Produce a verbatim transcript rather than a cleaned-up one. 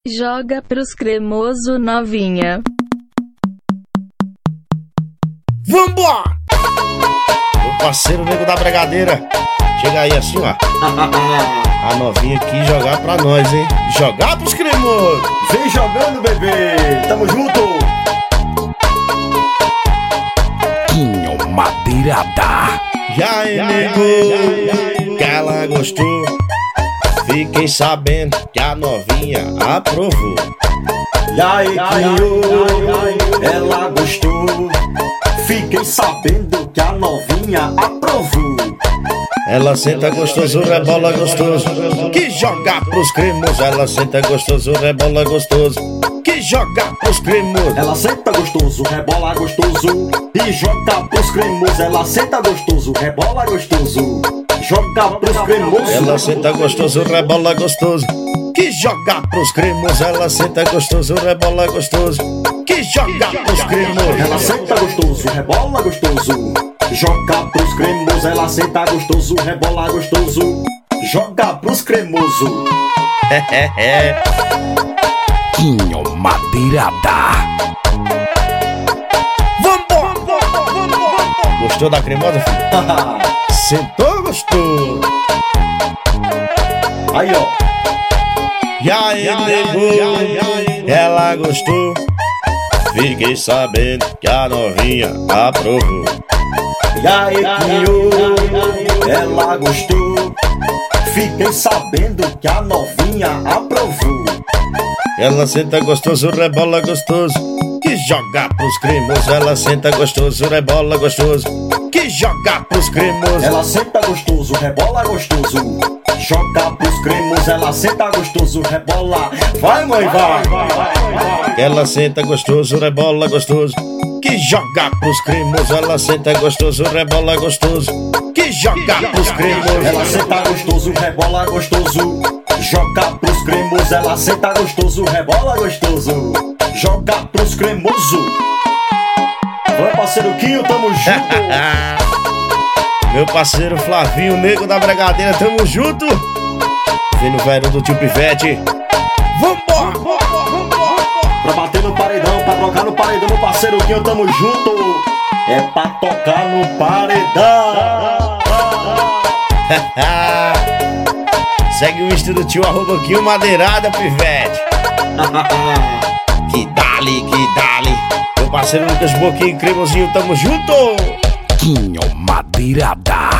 Joga pros cremoso, novinha. Vambora! Meu parceiro nego da bregadeira. Chega aí assim, ó. A novinha aqui jogar pra nós, hein? Jogar pros cremosos. Vem jogando, bebê. Tamo junto. Quinho Madeirada. Já é nego que ela gostou. Fiquei sabendo que a novinha aprovou. E aí, Quinho, ela gostou. Fiquei sabendo que a novinha aprovou. Ela senta gostoso, rebola gostoso. Que joga pros cremosos. Ela senta gostoso, rebola gostoso. Que joga pros cremosos. Ela senta gostoso, rebola gostoso. E joga pros cremosos. Ela senta gostoso, rebola gostoso. Joga pros cremosos. Ela senta gostoso, rebola gostoso. Que joga pros cremosos. Ela senta gostoso, rebola gostoso. Que joga pros cremosos. Ela senta gostoso, rebola gostoso. Joga pros cremosos. Ela senta gostoso, rebola gostoso. Joga pros cremosos. É, é, é. Quinho Madeirada. Vambora, vambora, vambora. Gostou da cremosa, filho? Sentou, gostou. Aí, ó. E aí, nego, ela gostou. Fiquei sabendo que a novinha aprovou. E aí, Quinho, ela gostou. Fiquei sabendo que a novinha aprovou. Ela senta gostoso, rebola gostoso. Que joga pros cremosos. Ela senta gostoso, rebola gostoso. Que joga pros cremosos. Ela senta gostoso, rebola gostoso. Joga pros cremosos. Ela senta gostoso, rebola. Vai, mãe, vai. Ela senta gostoso, rebola gostoso. Que joga pros cremosos. Ela senta gostoso, rebola gostoso. Que joga pros cremosos. Ela senta gostoso, rebola gostoso. Joga pros cremosos. Ela senta gostoso, rebola gostoso. Joga pros cremosos. Vai, parceiro Quinho, tamo junto. Meu parceiro Flavinho, nego da bregadeira, tamo junto. Vem no velho do tio Pivete. Vambora, vambora, vambora. Pra bater no paredão, pra tocar no paredão, meu parceiro Quinho, tamo junto. É pra tocar no paredão. Segue o Insta do tio, arroba Quinho Madeirada, Pivete. Que dali, que dali. Meu parceiro Lucas Boquinho, cremosinho, tamo junto. Quinho Madeirada.